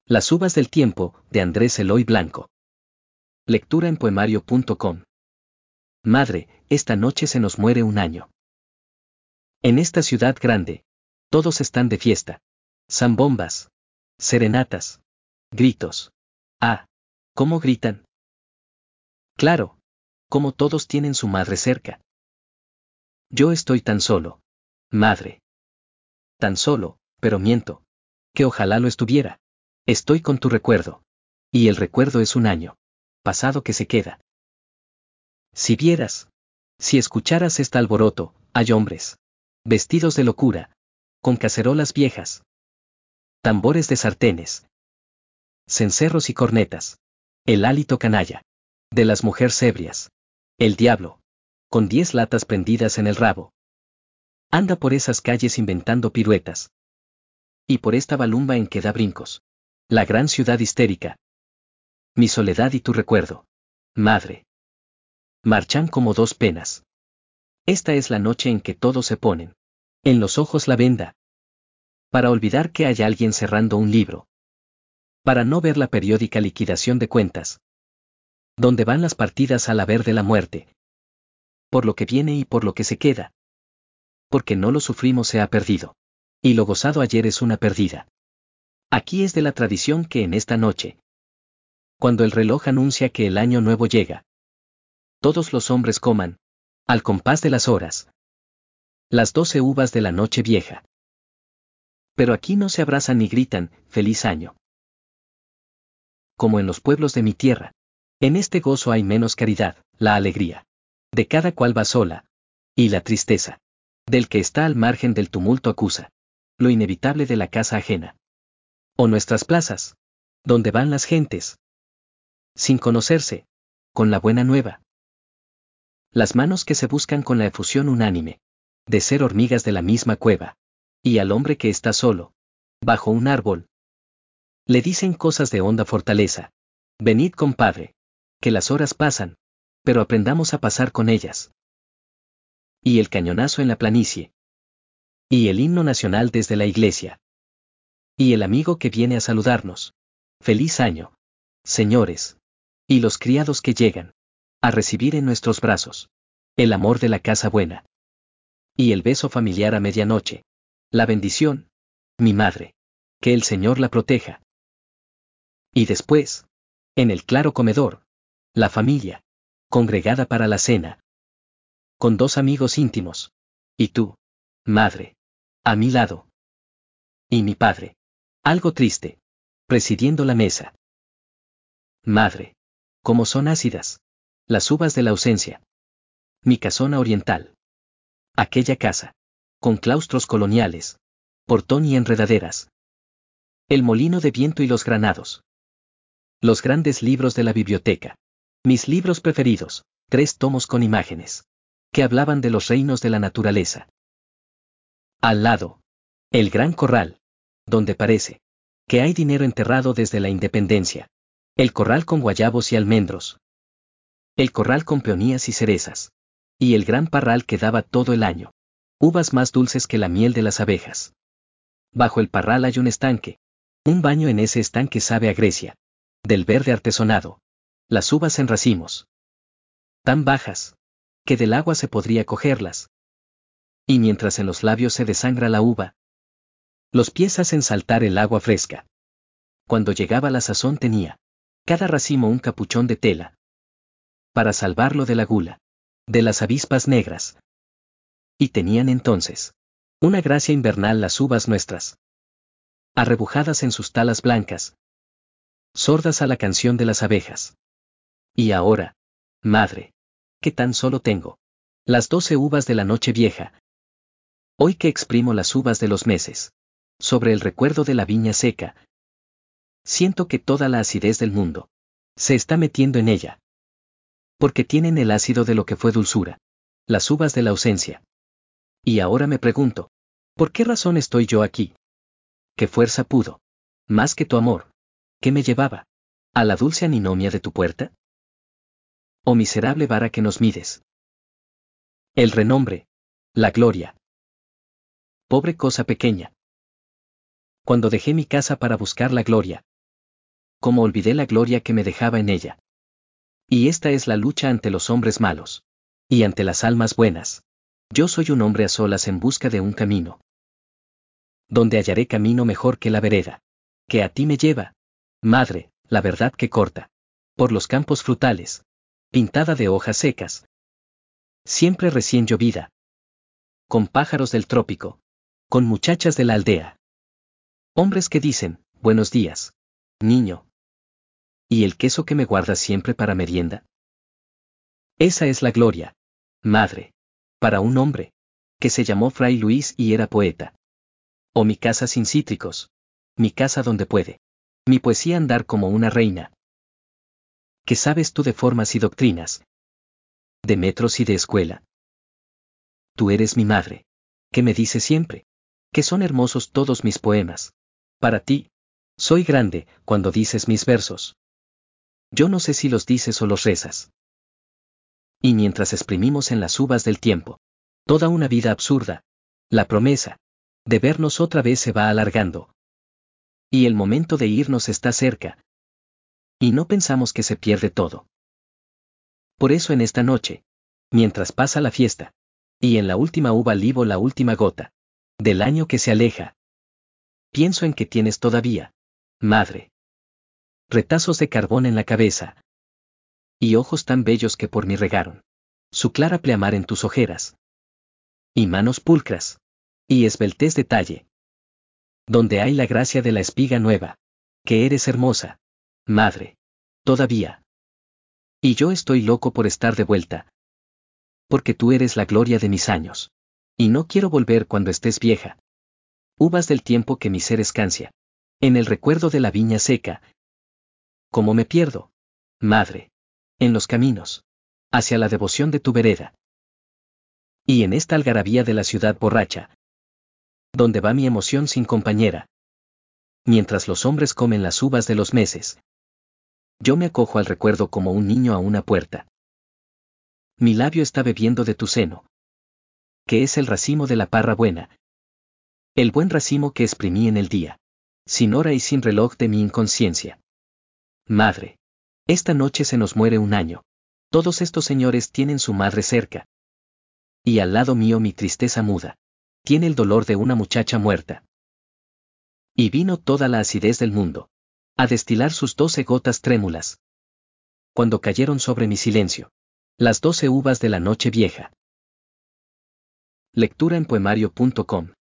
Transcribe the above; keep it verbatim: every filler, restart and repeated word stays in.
Las uvas del tiempo, de Andrés Eloy Blanco. Lectura en poemario punto com. Madre, esta noche se nos muere un año. En esta ciudad grande, todos están de fiesta. Zambombas, serenatas, gritos. Ah, ¿cómo gritan? Claro, como todos tienen su madre cerca. Yo estoy tan solo. Madre. Tan solo, pero miento. Que ojalá lo estuviera. Estoy con tu recuerdo. Y el recuerdo es un año. Pasado que se queda. Si vieras. Si escucharas este alboroto, hay hombres. Vestidos de locura. Con cacerolas viejas. Tambores de sartenes. Cencerros y cornetas. El hálito canalla. De las mujeres ebrias. El diablo. Con diez latas prendidas en el rabo. Anda por esas calles inventando piruetas. Y por esta balumba en que da brincos. La gran ciudad histérica. Mi soledad y tu recuerdo. Madre. Marchan como dos penas. Esta es la noche en que todos se ponen. En los ojos la venda. Para olvidar que hay alguien cerrando un libro. Para no ver la periódica liquidación de cuentas. Donde van las partidas al haber de la muerte. Por lo que viene y por lo que se queda. Porque no lo sufrimos se ha perdido. Y lo gozado ayer es una perdida. Aquí es de la tradición que en esta noche. Cuando el reloj anuncia que el año nuevo llega. Todos los hombres coman. Al compás de las horas. Las doce uvas de la noche vieja. Pero aquí no se abrazan ni gritan, feliz año. Como en los pueblos de mi tierra. En este gozo hay menos caridad, la alegría. De cada cual va sola. Y la tristeza. Del que está al margen del tumulto acusa. Lo inevitable de la casa ajena. O nuestras plazas. Donde van las gentes. Sin conocerse. Con la buena nueva. Las manos que se buscan con la efusión unánime. De ser hormigas de la misma cueva. Y al hombre que está solo. Bajo un árbol. Le dicen cosas de honda fortaleza. Venid, compadre. Que las horas pasan. Pero aprendamos a pasar con ellas. Y el cañonazo en la planicie. Y el himno nacional desde la iglesia. Y el amigo que viene a saludarnos. Feliz año. Señores. Y los criados que llegan. A recibir en nuestros brazos. El amor de la casa buena. Y el beso familiar a medianoche. La bendición. Mi madre. Que el Señor la proteja. Y después. En el claro comedor. La familia. Congregada para la cena. Con dos amigos íntimos. Y tú. Madre. A mi lado. Y mi padre. Algo triste. Presidiendo la mesa. Madre. Como son ácidas. Las uvas de la ausencia. Mi casona oriental. Aquella casa. Con claustros coloniales. Portón y enredaderas. El molino de viento y los granados. Los grandes libros de la biblioteca. Mis libros preferidos. Tres tomos con imágenes. Que hablaban de los reinos de la naturaleza. Al lado. El gran corral. Donde parece. Que hay dinero enterrado desde la independencia. El corral con guayabos y almendros. El corral con peonías y cerezas. Y el gran parral que daba todo el año. Uvas más dulces que la miel de las abejas. Bajo el parral hay un estanque. Un baño en ese estanque sabe a Grecia. Del verde artesonado. Las uvas en racimos. Tan bajas. Que del agua se podría cogerlas. Y mientras en los labios se desangra la uva. Los pies hacen saltar el agua fresca. Cuando llegaba la sazón tenía. Cada racimo un capuchón de tela. Para salvarlo de la gula. De las avispas negras. Y tenían entonces. Una gracia invernal las uvas nuestras. Arrebujadas en sus talas blancas. Sordas a la canción de las abejas. Y ahora. Madre. Que tan solo tengo. Las doce uvas de la noche vieja. Hoy que exprimo las uvas de los meses. Sobre el recuerdo de la viña seca. Siento que toda la acidez del mundo. Se está metiendo en ella. Porque tienen el ácido de lo que fue dulzura. Las uvas de la ausencia. Y ahora me pregunto. ¿Por qué razón estoy yo aquí? ¿Qué fuerza pudo? Más que tu amor. ¿Qué me llevaba? ¿A la dulce aninomia de tu puerta? Oh miserable vara que nos mides. El renombre. La gloria. Pobre cosa pequeña. Cuando dejé mi casa para buscar la gloria. como olvidé la gloria que me dejaba en ella. Y esta es la lucha ante los hombres malos. Y ante las almas buenas. Yo soy un hombre a solas en busca de un camino. Donde hallaré camino mejor que la vereda. Que a ti me lleva. Madre, la verdad que corta. Por los campos frutales. Pintada de hojas secas. Siempre recién llovida. Con pájaros del trópico. Con muchachas de la aldea. Hombres que dicen, buenos días, niño. ¿Y el queso que me guardas siempre para merienda? Esa es la gloria, madre, para un hombre, que se llamó Fray Luis y era poeta. O mi casa sin cítricos, mi casa donde puede, mi poesía andar como una reina. ¿Qué sabes tú de formas y doctrinas? De metros y de escuela. Tú eres mi madre, que me dice siempre, que son hermosos todos mis poemas. Para ti, soy grande, cuando dices mis versos. Yo no sé si los dices o los rezas. Y mientras exprimimos en las uvas del tiempo, toda una vida absurda, la promesa de vernos otra vez se va alargando. Y el momento de irnos está cerca. Y no pensamos que se pierde todo. Por eso en esta noche, mientras pasa la fiesta, y en la última uva libo la última gota, del año que se aleja, pienso en que tienes todavía, madre, retazos de carbón en la cabeza, y ojos tan bellos que por mí regaron su clara pleamar en tus ojeras, y manos pulcras, y esbeltez de talle, donde hay la gracia de la espiga nueva, que eres hermosa, madre, todavía. Y yo estoy loco por estar de vuelta, porque tú eres la gloria de mis años, y no quiero volver cuando estés vieja. Uvas del tiempo que mi ser escancia, en el recuerdo de la viña seca. ¿Cómo me pierdo, madre, en los caminos, hacia la devoción de tu vereda? Y en esta algarabía de la ciudad borracha, donde va mi emoción sin compañera. Mientras los hombres comen las uvas de los meses, yo me acojo al recuerdo como un niño a una puerta. Mi labio está bebiendo de tu seno, que es el racimo de la parra buena. El buen racimo que exprimí en el día, sin hora y sin reloj de mi inconsciencia. Madre, esta noche se nos muere un año. Todos estos señores tienen su madre cerca. Y al lado mío mi tristeza muda, tiene el dolor de una muchacha muerta. Y vino toda la acidez del mundo, a destilar sus doce gotas trémulas. Cuando cayeron sobre mi silencio, las doce uvas de la noche vieja. Lectura en poemario punto com